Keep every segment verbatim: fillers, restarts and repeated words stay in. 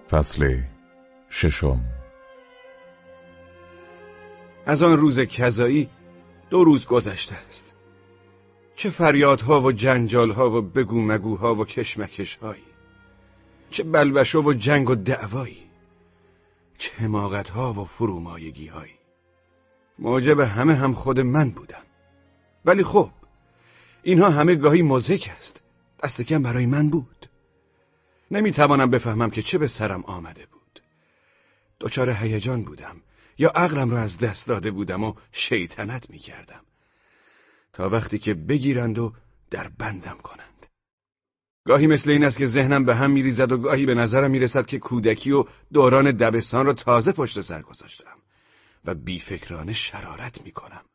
فصل ششم. از آن روز کذایی دو روز گذشته است. چه فریادها و جنجالها و بگو مگوها و کشمکشهایی، چه بلبشو و جنگ و دعوایی، چه حماقتها و فرومایگیهایی. موجب همه هم خود من بودم. ولی خب اینها همه گاهی مضحک است. دست کم برای من بود. نمیتوانم بفهمم که چه به سرم آمده بود. دچار هیجان بودم یا عقلم را از دست داده بودم و شیطنت میکردم تا وقتی که بگیرند و در بندم کنند. گاهی مثل این است که ذهنم به هم میریزد و گاهی به نظرم میرسد که کودکی و دوران دبستان را تازه پشت سر گذاشتم و بیفکرانه شرارت میکنم.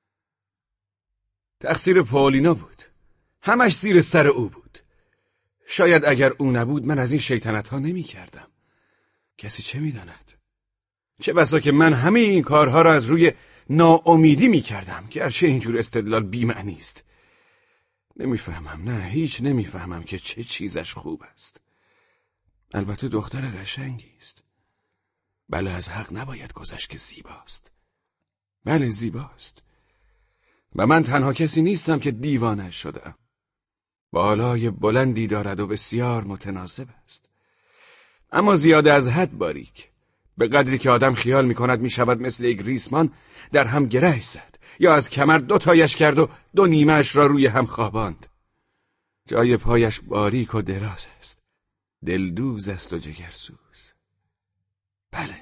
تقصیر پاولینا بود. همش زیر سر او بود. شاید اگر او نبود من از این شیطنت ها نمی کردم. کسی چه می داند؟ چه بسا که من همه این کارها را از روی ناامیدی می کردم، گرچه اینجور استدلال بی‌معنی است. نمیفهمم، نه هیچ نمیفهمم که چه چیزش خوب است. البته دختر قشنگی است. بله، از حق نباید گذشت که زیباست. بله زیباست. و من تنها کسی نیستم که دیوانش شدم. بالای بلندی دارد و بسیار متناسب است. اما زیاده از حد باریک. به قدری که آدم خیال می کند می شود مثل یک ریسمان در هم گره زد یا از کمر دو تایش کرد و دو نیمه‌اش را روی هم خواباند. جای پایش باریک و دراز است. دلدوز است و جگرسوز. بله،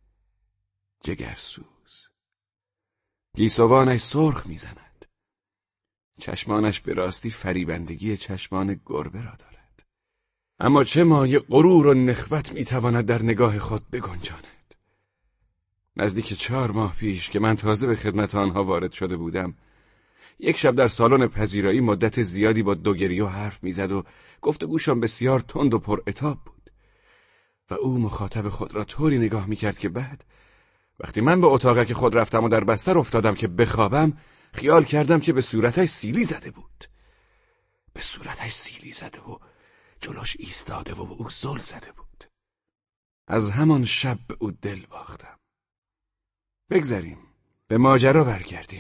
جگرسوز. گیسوانش سرخ می زند. چشمانش به راستی فریبندگی چشمان گربه را دارد. اما چه مایه غرور و نخوت میتواند در نگاه خود بگنجاند. نزدیک چهار ماه پیش که من تازه به خدمت آنها وارد شده بودم، یک شب در سالن پذیرایی مدت زیادی با دوگریو حرف میزد و گفتگوشان بسیار تند و پر عتاب بود و او مخاطب خود را طوری نگاه میکرد که بعد وقتی من به اتاقک خود رفتم و در بستر افتادم که بخوابم، خیال کردم که به صورتش سیلی زده بود. به صورتش سیلی زده و جلوش ایستاده و او زل زده بود. از همان شب به او دل باختم. بگذریم، به ماجرا برگردیم.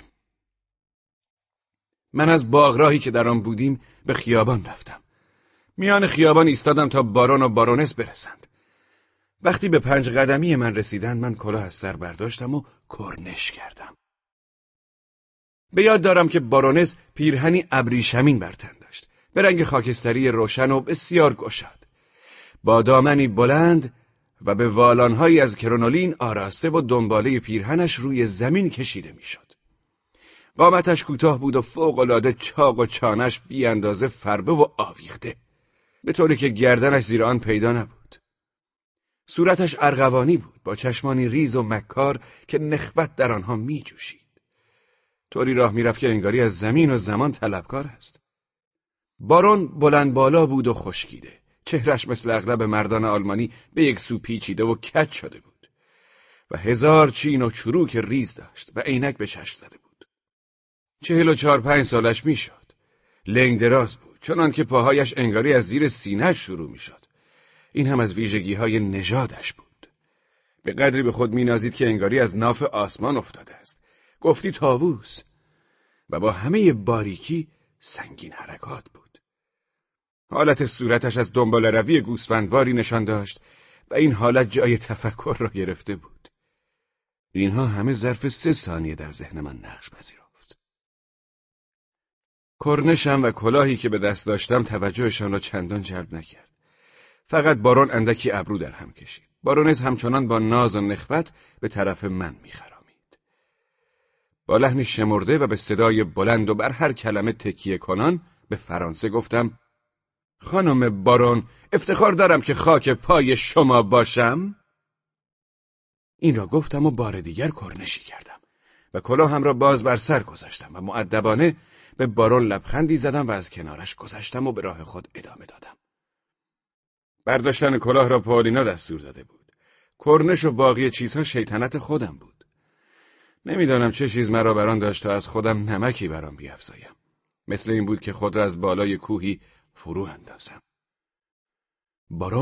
من از باغراهی که در آن بودیم به خیابان رفتم. میان خیابان ایستادم تا بارون و بارونس برسند. وقتی به پنج قدمی من رسیدند من کلاه از سر برداشتم و کرنش کردم. به یاد دارم که بارونس پیرهنی ابریشمین بر تن داشت، به رنگ خاکستری روشن و بسیار گشاد، با دامنی بلند و به والانهایی از کرونولین آراسته و دنباله پیرهنش روی زمین کشیده میشد. قامتش کوتاه بود و فوق‌العاده چاق و چانش بی اندازه فربه و آویخته، به طوری که گردنش زیر آن پیدا نبود. صورتش ارغوانی بود با چشمانی ریز و مکار که نخوت در آنها می جوشید. طوری راه میرفت که انگاری از زمین و زمان طلبکار است. بارون بلند بالا بود و خشکیده. چهرش مثل اغلب مردان آلمانی به یک سو پیچیده و کج شده بود و هزار چین و چروک ریز داشت و عینک به چشم زده بود. چهل و چهار پنج سالش میشد. لنگ دراز بود، چنان که پاهایش انگاری از زیر سینه شروع میشد. این هم از ویژگی‌های نژادش بود. به قدری به خود مینازید که انگاری از ناف آسمان افتاده است. گفتی طاووس. و با همه باریکی سنگین حرکات بود. حالت صورتش از دنبال روی گوسفندواری نشان داشت و این حالت جای تفکر را گرفته بود. اینها همه ظرف سه ثانیه در ذهن من نقش پذیرفت. کرنشم و کلاهی که به دست داشتم توجهشان را چندان جلب نکرد. فقط بارون اندکی ابرو در هم کشید. بارونز همچنان با ناز و نخوت به طرف من میخرامید. با لحنی شمرده و به صدای بلند و بر هر کلمه تکیه کنان به فرانسه گفتم: خانم بارون، افتخار دارم که خاک پای شما باشم. این را گفتم و بار دیگر کرنشی کردم و کلاهم را باز بر سر گذاشتم و مؤدبانه به بارون لبخندی زدم و از کنارش گذشتم و به راه خود ادامه دادم. برداشتن کلاه را پاولینا دستور داده بود. کرنش و باقی چیزها شیطنت خودم بود. نمیدانم چه چیز مرا بران داشت تا از خودم نمکی برام بیفزایم. مثل این بود که خود را از بالای کوهی فرو اندازم. بارون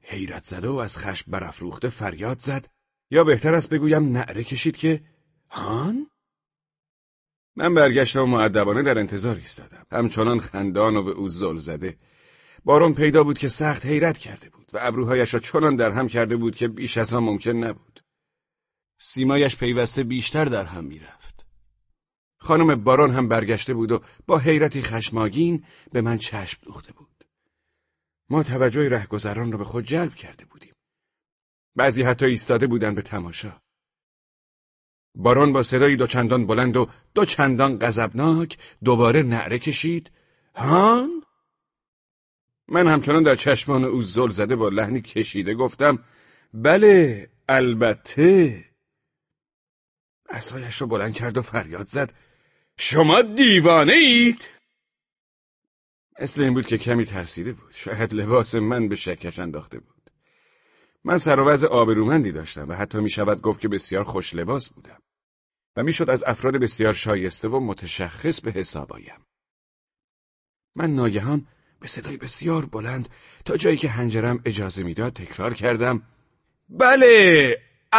حیرت زده و از خشم برافروخته فریاد زد، یا بهتر است بگویم نعره کشید که هان؟ من برگشتم و مؤدبانه در انتظار ایستادم، همچنان خندان و به او زل زده. بارون پیدا بود که سخت حیرت کرده بود و ابروهایش را چنان در هم کرده بود که بیش از آن ممکن نبود. سیمایش پیوسته بیشتر در هم میرفت. خانم بارون هم برگشته بود و با حیرتی خشمگین به من چشم دوخته بود. ما توجه رهگذران را به خود جلب کرده بودیم. بعضی حتی ایستاده بودند به تماشا. بارون با صدایی دوچندان بلند و دوچندان غضبناک دوباره نعره کشید، هان؟ من همچنان در چشمان او زل زده با لحنی کشیده گفتم، بله، البته. عصایش را بلند کرد و فریاد زد، شما دیوانه اید؟ مثل این بود که کمی ترسیده بود. شاید لباس من به شکش انداخته بود. من سر و وضع آبرومندی داشتم و حتی می شود گفت که بسیار خوش لباس بودم و می شد از افراد بسیار شایسته و متشخص به حساب آیم. من ناگهان به صدای بسیار بلند تا جایی که حنجرم اجازه میداد تکرار کردم، بله،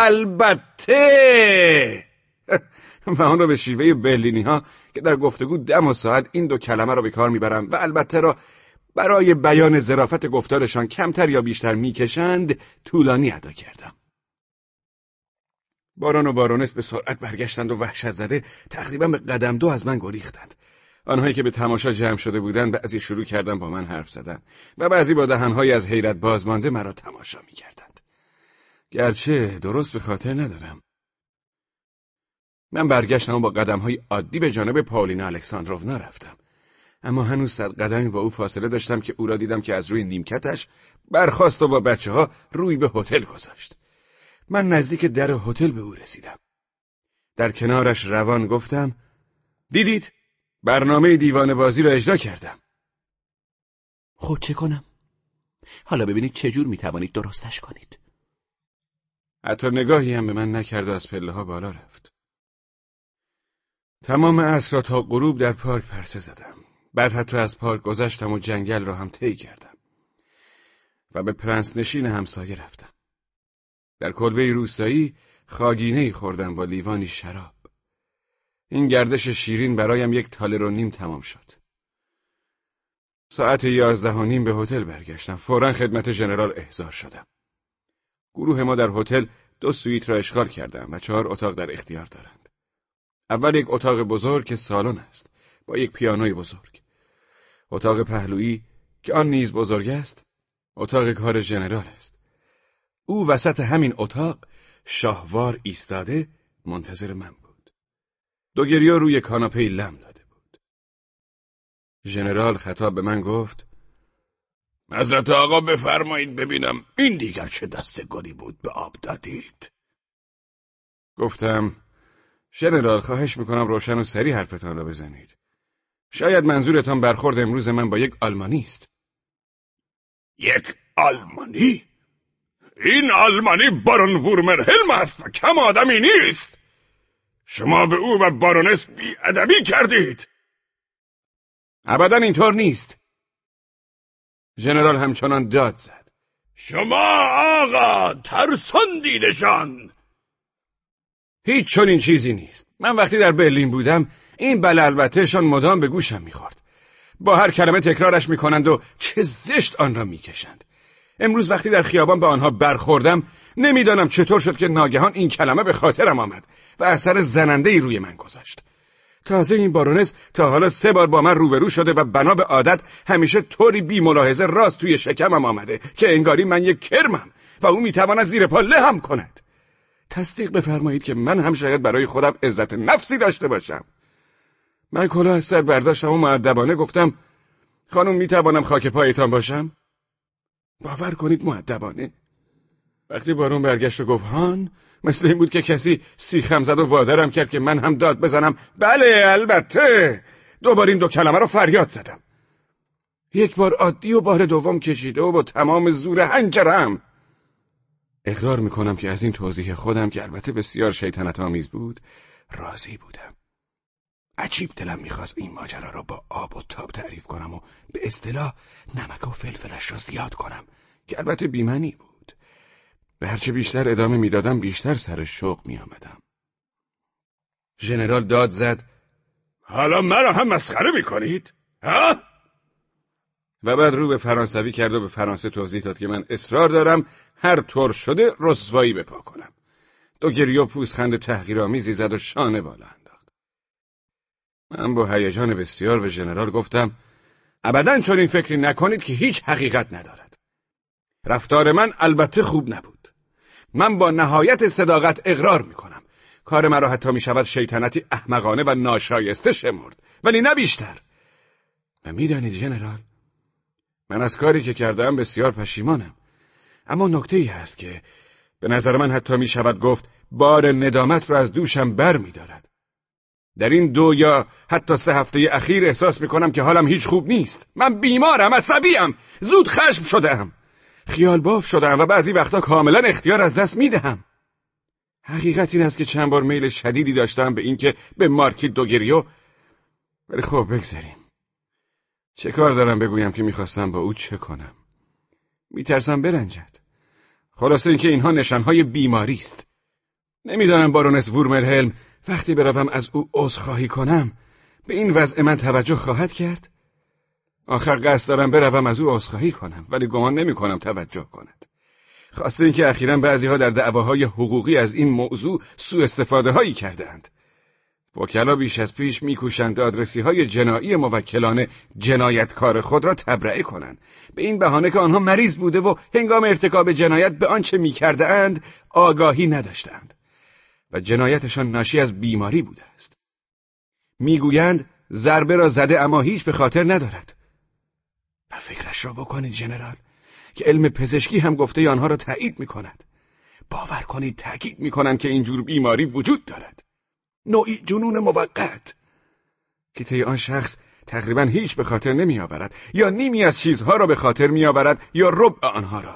البته. و آن را به شیوه برلینی ها که در گفتگو دم و ساعت این دو کلمه را به کار میبرم و البته را برای بیان ظرافت گفتارشان کمتر یا بیشتر میکشند طولانی ادا کردم. بارون و بارونس به سرعت برگشتند و وحشت زده تقریبا به قدم دو از من گریختند. آنهایی که به تماشا جمع شده بودند بعضی شروع کردند با من حرف زدن و بعضی با دهنهای از حیرت بازمانده مرا تماشا میکردند. گرچه درست به خاطر ندارم. من برگشتم و با قدم‌های عادی به جانب پاولینا الکساندرونا رفتم. اما هنوز صد قدمی با او فاصله داشتم که او را دیدم که از روی نیمکتش برخاست و با بچه‌ها روی به هتل گذاشت. من نزدیک در هتل به او رسیدم. در کنارش روان گفتم، دیدید؟ برنامه دیوانه بازی را اجرا کردم. خب چه کنم؟ حالا ببینید چجور میتوانید درستش کنید. حتی نگاهی هم به من نکرد و از پله ها بالا رفت. تمام عصر را تا غروب در پارک پرسه زدم. بعد حتی از پارک گذشتم و جنگل را هم طی کردم و به پرنس نشین همسایه رفتم. در کلبه روستایی خاگینه‌ای خوردم با لیوانی شراب. این گردش شیرین برایم یک تالر و نیم تمام شد. ساعت یازده و نیم به هتل برگشتم. فوراً خدمت ژنرال احضار شدم. گروه ما در هتل دو سویت را اشغال کردند و چهار اتاق در اختیار دارند. اول یک اتاق بزرگ که سالن است با یک پیانوی بزرگ. اتاق پهلویی که آن نیز بزرگ است، اتاق کار ژنرال است. او وسط همین اتاق شاهوار ایستاده منتظر من بود. دو گریه روی کاناپه لم داده بود. ژنرال خطاب به من گفت، حضرت آقا بفرمایید ببینم این دیگر چه دست گلی بود به آب دادید. گفتم، ژنرال خواهش میکنم روشن و سریع حرفتان را بزنید. شاید منظورتان برخورد امروز من با یک آلمانی است. یک آلمانی؟ این آلمانی بارون وورمرهلم است و کم آدمی نیست. شما به او و بارونس بی‌ادبی کردید. ابداً اینطور نیست. ژنرال همچنان داد زد، شما آقا ترساندیدشان. هیچ چنین چیزی نیست. من وقتی در برلین بودم این بله البتهشان مدام به گوشم میخورد. با هر کلمه تکرارش میکنند و چه زشت آن را میکشند. امروز وقتی در خیابان به آنها برخوردم نمیدانم چطور شد که ناگهان این کلمه به خاطرم آمد و اثر زننده‌ای روی من گذاشت. تازه این بارونس تا حالا سه بار با من روبرو شده و بنا به عادت همیشه طوری بی ملاحظه راست توی شکمم آمده که انگاری من یک کرمم و او میتواند زیر پا لهم کند. تصدیق بفرمایید که من هم شاید برای خودم عزت نفسی داشته باشم. من کلاه از سر برداشتم و مؤدبانه گفتم، خانم میتوانم خاک پایتان باشم؟ باور کنید مؤدبانه. وقتی بارون برگشت و گفت هان، مثل این بود که کسی سیخم زد و وادرم کرد که من هم داد بزنم، بله البته. دوباره این دو کلمه رو فریاد زدم. یک بار عادی و بار دوم کشیده و با تمام زور حنجرم. اقرار میکنم که از این توضیح خودم که البته بسیار شیطنت آمیز بود راضی بودم. عجیب دلم میخواست این ماجرا را با آب و تاب تعریف کنم و به اصطلاح نمک و فلفلش را زیاد کنم که البته بی‌معنی بود. و هرچه بیشتر ادامه میدادم بیشتر سر شوق می آمدم. ژنرال داد زد: حالا مرا هم مسخره میکنید؟ ها؟ و بعد رو به فرانسوی کرد و به فرانسه توضیح داد که من اصرار دارم هر طور شده رسوایی بپا کنم. دوگریو پوزخند تحقیرآمیزی زد و شانه بالا انداخت. من با هیجان بسیار به ژنرال گفتم: ابداً چنین فکری نکنید که هیچ حقیقت ندارد. رفتار من البته خوب نبود. من با نهایت صداقت اقرار میکنم. کار مرا حتی میشود شیطنتی احمقانه و ناشایسته شمرد، ولی نه بیشتر. و میدانید ژنرال، من از کاری که کردم بسیار پشیمانم. اما نکته‌ای هست که به نظر من حتی میشود گفت بار ندامت را از دوشم بر می‌دارد. در این دو یا حتی سه هفته اخیر احساس میکنم که حالم هیچ خوب نیست. من بیمارم، عصبیم، زود خشم شدم، خیال باف شدم و بعضی وقتا کاملا اختیار از دست میدهم. حقیقت این است که چند بار میل شدیدی داشتم به اینکه به مارکیز دوگریو، ولی خب بگذاریم. چه کار دارم بگویم که میخواستم با او چه کنم؟ میترسم برنجد. خلاصه اینکه اینها نشانهای بیماری است. نمیدانم بارونس وورمرهلم وقتی بروم از او عذرخواهی کنم به این وضع من توجه خواهد کرد؟ آخر قصد دارم بروم از او عذرخواهی کنم، ولی گمان نمی کنم توجه کند. خواسته اینکه اخیراً بعضی‌ها در دعواهای حقوقی از این موضوع سوء استفاده هایی کردند. وکلا بیش از پیش میکوشند آدرسی‌های جنایی موکلان جنایتکار خود را تبرئه کنند، به این بهانه که آنها مریض بوده و هنگام ارتکاب جنایت به آنچه می‌کرده‌اند آگاهی نداشتند و جنایتشان ناشی از بیماری بوده است. میگویند ضربه را زده اما هیچ به خاطر ندارد. و فکرش را بکنید ژنرال که علم پزشکی هم گفته آنها را تایید می‌کند. باور کنید تاکید می‌کنند که اینجور بیماری وجود دارد. نوعی جنون موقت که طی آن شخص تقریباً هیچ به خاطر نمی آورد، یا نیمی از چیزها را به خاطر می آورد یا ربع آنها را.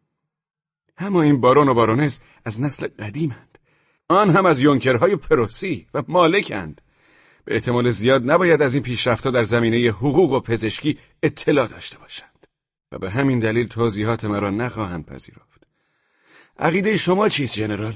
اما این بارون و بارونس از نسل قدیمند. آن هم از یونکرهای پروسی و مالکند. به احتمال زیاد نباید از این پیشرفت‌ها در زمینه حقوق و پزشکی اطلاع داشته باشند و به همین دلیل توضیحات مرا نخواهند پذیرفت. عقیده شما چیست ژنرال؟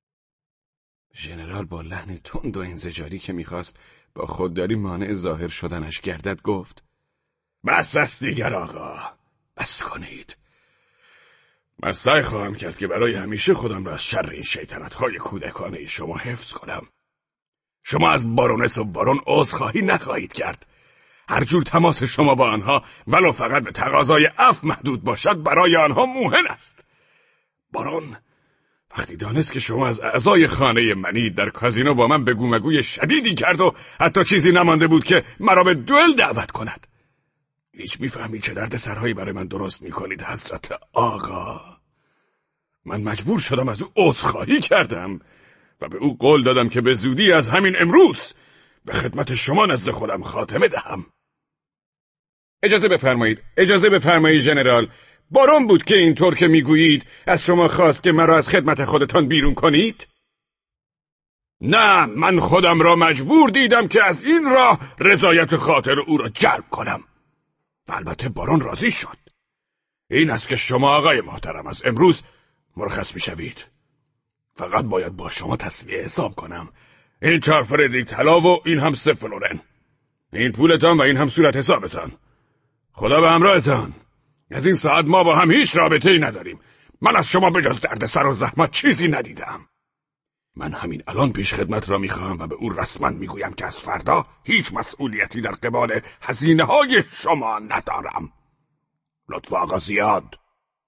ژنرال با لحن تند و انزجاری که میخواست با خودداری مانع ظاهر شدنش گردد گفت: بس است دیگر آقا، بس کنید. من سعی خواهم کرد که برای همیشه خودم را از شر این شیطنت‌های کودکانه شما حفظ کنم. شما از بارونس و بارون عذرخواهی نخواهید کرد. هر جور تماس شما با آنها ولو فقط به تقاضای عفو محدود باشد برای آنها موهن است. بارون وقتی دانست که شما از اعضای خانه منی در کازینو با من بگو مگوی شدیدی کرد و حتی چیزی نمانده بود که مرا به دوئل دعوت کند. هیچ میفهمید چه درد سرهایی برای من درست میکنید حضرت آقا. من مجبور شدم از او عذرخواهی کردم و به او قول دادم که به زودی از همین امروز به خدمت شما نزد خودم خاتمه دهم. اجازه بفرمایید، اجازه بفرمایید ژنرال. بارون بود که اینطور که میگویید از شما خواست که مرا از خدمت خودتان بیرون کنید؟ نه، من خودم را مجبور دیدم که از این راه رضایت خاطر او را جلب کنم و البته بارون راضی شد. این است که شما آقای محترم از امروز مرخص میشوید. فقط باید با شما تسویه حساب کنم. این چهار فردریک طلا و این هم سه فلورن. این پولتان و این هم صورت حسابتان. خدا به همراهتان. از این ساعت ما با هم هیچ رابطه‌ای نداریم. من از شما به جز دردسر و زحمت چیزی ندیدم. من همین الان پیش خدمت را میخواهم و به او رسما میگویم که از فردا هیچ مسئولیتی در قبال هزینه‌های شما ندارم. لطف آقا زیاد.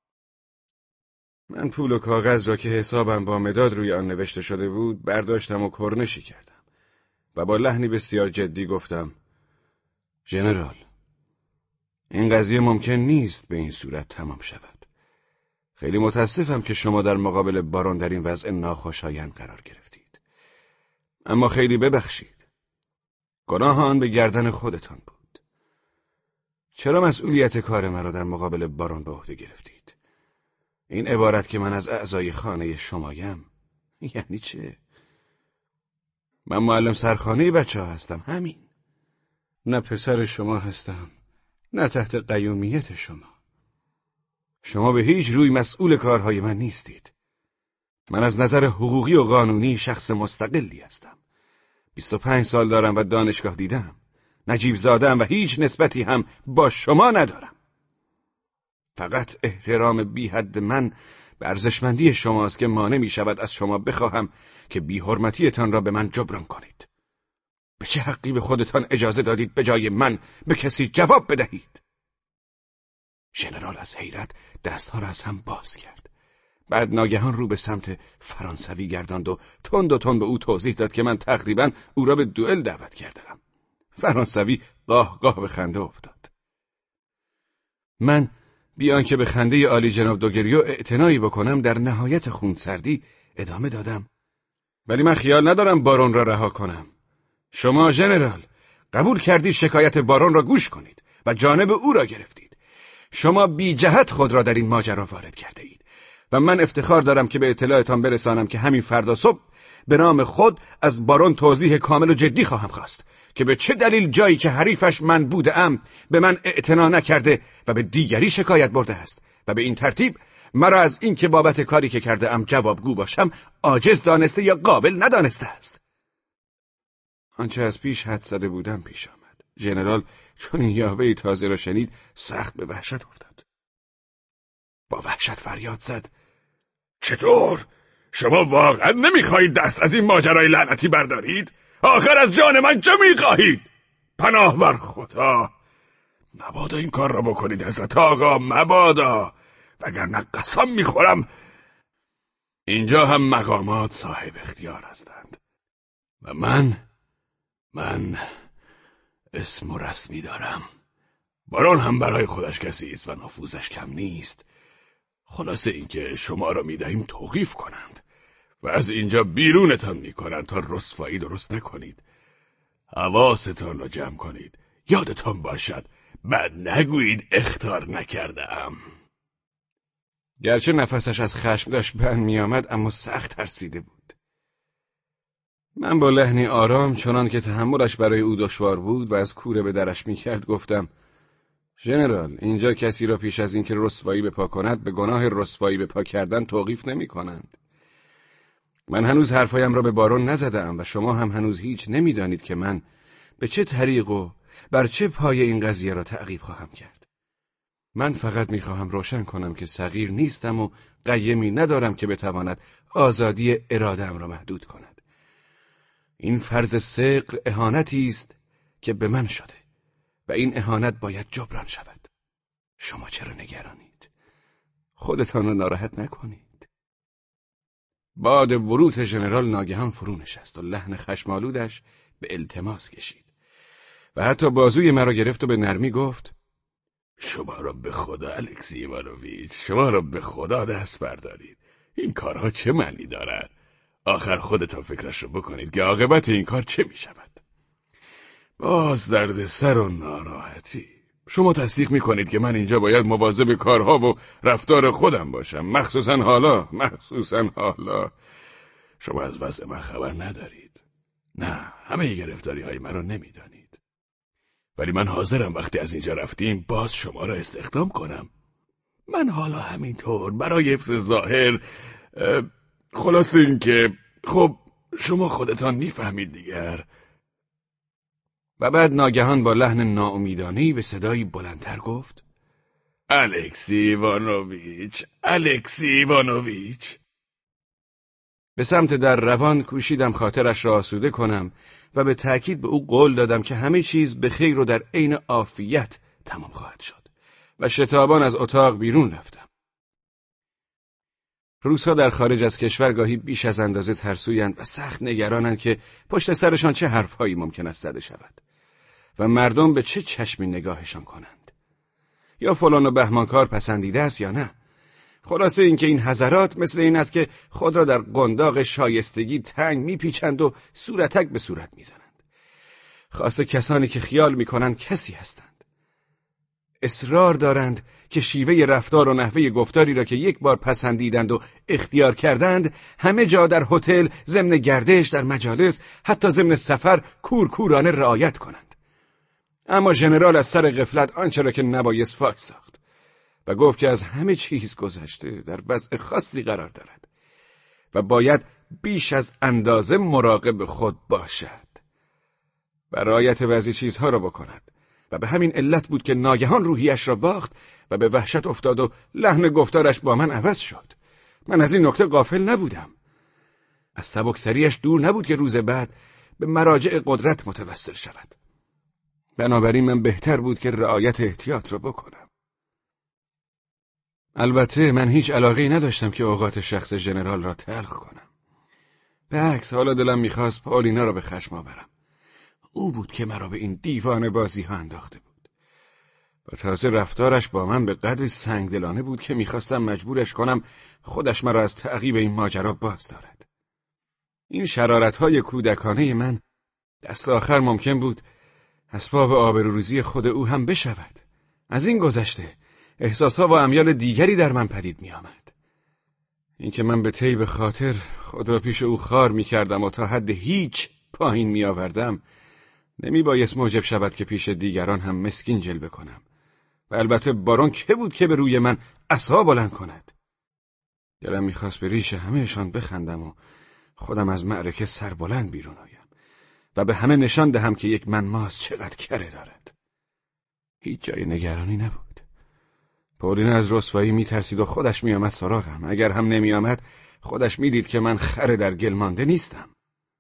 من پول و کاغذ را که حسابم با مداد روی آن نوشته شده بود برداشتم و کرنشی کردم و با لحنی بسیار جدی گفتم: ژنرال، این قضیه ممکن نیست به این صورت تمام شود. خیلی متاسفم که شما در مقابل بارون در این وضع ناخوشایند قرار گرفتید. اما خیلی ببخشید. گناه آن به گردن خودتان بود. چرا مسئولیت کار مرا در مقابل بارون به عهده گرفتید؟ این عبارت که من از اعضای خانه شمایم یعنی چه؟ من معلم سرخانه بچه ها هستم، همین. نه پسر شما هستم، نه تحت قیومیت شما. شما به هیچ روی مسئول کارهای من نیستید. من از نظر حقوقی و قانونی شخص مستقلی هستم. بیست و پنج سال دارم و دانشگاه دیدم. نجیب زاده‌ام و هیچ نسبتی هم با شما ندارم. فقط احترام بی حد من به ارزشمندی شماست که مانع می شود از شما بخواهم که بی حرمتیتان را به من جبران کنید. به چه حقی به خودتان اجازه دادید به جای من به کسی جواب بدهید؟ ژنرال از حیرت دستها را از هم باز کرد. بعد ناگهان رو به سمت فرانسوی گرداند و تند و تند به او توضیح داد که من تقریبا او را به دوئل دعوت کردم. فرانسوی قاه قاه به خنده افتاد. من بیان که به خنده عالی جناب دوگریو اعتنایی بکنم در نهایت خونسردی ادامه دادم. ولی من خیال ندارم بارون را رها کنم. شما ژنرال قبول کردید شکایت بارون را گوش کنید و جانب او را گرفتید. شما بی جهت خود را در این ماجرا وارد کرده اید و من افتخار دارم که به اطلاعتان برسانم که همین فردا صبح به نام خود از بارون توضیح کامل و جدی خواهم خواست که به چه دلیل جایی که حریفش من بودم به من اعتنا نکرده و به دیگری شکایت برده است و به این ترتیب مرا از این که بابت کاری که کرده ام جوابگو باشم عاجز دانسته یا قابل ندانسته است. آنچه از پیش حد زده بودم پیش آمد. ژنرال چون این یاوه‌ی تازه را شنید سخت به وحشت افتاد. با وحشت فریاد زد: چطور؟ شما واقعا نمیخواهید دست از این ماجرای لعنتی بردارید؟ آخر از جان من چه میخواهید؟ پناه بر خدا! مبادا این کار را بکنید حضرت آقا، مبادا، وگرنه قسم میخورم اینجا هم مقامات صاحب اختیار هستند و من من اسم و رسمی دارم. بارون هم برای خودش کسی است و نفوذش کم نیست. خلاصه اینکه شما را میدهیم توقیف کنند و از اینجا بیرونتان میکنند تا رسوایی درست نکنید. حواستان را جمع کنید. یادتان باشد بعد نگویید اخطار نکرده ام. گرچه نفسش از خشم داشت بند میآمد اما سخت ترسیده بود. من با لحنی آرام چنان که تحملش برای او دشوار بود و از کوره به درش میکرد گفتم: ژنرال، اینجا کسی را پیش از اینکه رسوایی به پا کند به گناه رسوایی به پا کردن توقیف نمی کنند. من هنوز حرفایم را به بارون نزدم و شما هم هنوز هیچ نمیدانید که من به چه طریق و بر چه پای این قضیه را تعقیب خواهم کرد. من فقط میخواهم روشن کنم که صغیر نیستم و قیمی ندارم که بتواند آزادی اراده‌ام را محدود کند. این فرض ثقل اهانتی است که به من شده و این اهانت باید جبران شود. شما چرا نگرانید؟ خودتان را ناراحت نکنید. باد بروت ژنرال ناگهان فرو نشست و لحن خشمالودش به التماس کشید و حتی بازوی مرا گرفت و به نرمی گفت: شما را به خدا الکسی ایوانوویچ، شما را به خدا دست بردارید. این کارها چه معنی دارد؟ آخر خودتان فکرش رو بکنید که عاقبت این کار چه می شود. باز درد سر و ناراحتی. شما تصدیق می کنید که من اینجا باید مواظب کارها و رفتار خودم باشم، مخصوصا حالا مخصوصا حالا شما از وضع من خبر ندارید. نه، همه گرفتاری های من رو نمی دانید. ولی من حاضرم وقتی از اینجا رفتیم باز شما را استخدام کنم. من حالا همینطور برای حفظ ظاهر، خلاص این که خب شما خودتان میفهمید دیگر. و بعد ناگهان با لحن ناامیدانه‌ای به صدایی بلندتر گفت: الکسی ایوانوویچ، الکسی ایوانوویچ. به سمت در روان کوشیدم خاطرش را آسوده کنم و به تأکید به او قول دادم که همه چیز به خیر و در عین عافیت تمام خواهد شد و شتابان از اتاق بیرون رفتم. روس‌ها در خارج از کشور گاهی بیش از اندازه ترسویند و سخت نگرانند که پشت سرشان چه حرفهایی ممکن است زده شود و مردم به چه چشمی نگاهشان کنند. یا فلان و بهمان کار پسندیده است یا نه. خلاصه اینکه این حضرات مثل این است که خود را در قنداق شایستگی تنگ میپیچند و صورتک به صورت میزنند. خاصه کسانی که خیال میکنند کسی هستند. اصرار دارند که شیوه رفتار و نحوه گفتاری را که یک بار پسندیدند و اختیار کردند همه جا در هتل، ضمن گردش، در مجالس، حتی ضمن سفر کورکورانه رعایت کنند. اما ژنرال از سر غفلت آنچه را که نبایست فاش ساخت و گفت که از همه چیز گذشته در وضع خاصی قرار دارد و باید بیش از اندازه مراقب خود باشد و رعایت بعضی چیزها را بکند و به همین علت بود که ناگهان روحیش را باخت و به وحشت افتاد و لحن گفتارش با من عوض شد. من از این نکته غافل نبودم. از سبکسریش دور نبود که روز بعد به مراجع قدرت متوسل شود. بنابراین من بهتر بود که رعایت احتیاط را بکنم. البته من هیچ علاقه‌ای نداشتم که اوقات شخص ژنرال را تلخ کنم. به عکس حالا دلم میخواست پاولینا را به خشم آورم. او بود که مرا به این دیوانه بازی ها انداخته بود. و تازه رفتارش با من به قدری سنگدلانه بود که میخواستم مجبورش کنم خودش مرا از تعقیب این ماجرا باز دارد. این شرارت‌های کودکانه من دست آخر ممکن بود اسباب آبروریزی خود او هم بشود. از این گذشته احساسها و امیال دیگری در من پدید می آمد. اینکه من به طیب خاطر خود را پیش او خار می کردم و تا حد هیچ پایین می آوردم نمی بایست موجب شود که پیش دیگران هم مسکین جلوه کنم. و البته بارون که بود که به روی من عصا بلند کند. دلم می خواست به ریش همهشان بخندم و خودم از معرکه سربلند بیرون آیم و به همه نشان دهم که یک منماس چقدر کره دارد. هیچ جای نگرانی نبود. پاولینا از رسوایی می ترسید و خودش می آمد سراغم. اگر هم نمی آمد خودش می دید که من خر در گل مانده نیستم.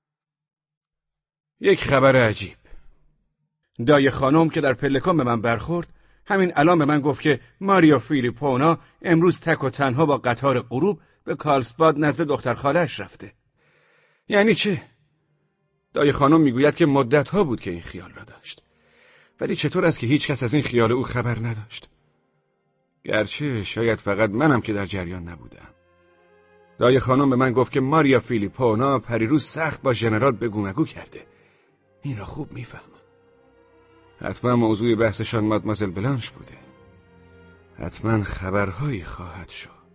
یک خبر عجیب. دای خانم که در پلکان به من برخورد همین الان به من گفت که ماریا فیلیپونا امروز تک و تنها با قطار غروب به کارلسباد نزد دختر خاله‌اش رفته. یعنی چه؟ دای خانم میگوید که مدت‌ها بود که این خیال را داشت. ولی چطور است که هیچ کس از این خیال او خبر نداشت؟ گرچه شاید فقط منم که در جریان نبودم. دای خانم به من گفت که ماریا فیلیپونا پریروز سخت با ژنرال بگو مگو کرده. این را خوب میفهمم. حتما موضوع بحثشان مادمازل بلانش بوده. حتما خبرهایی خواهد شد.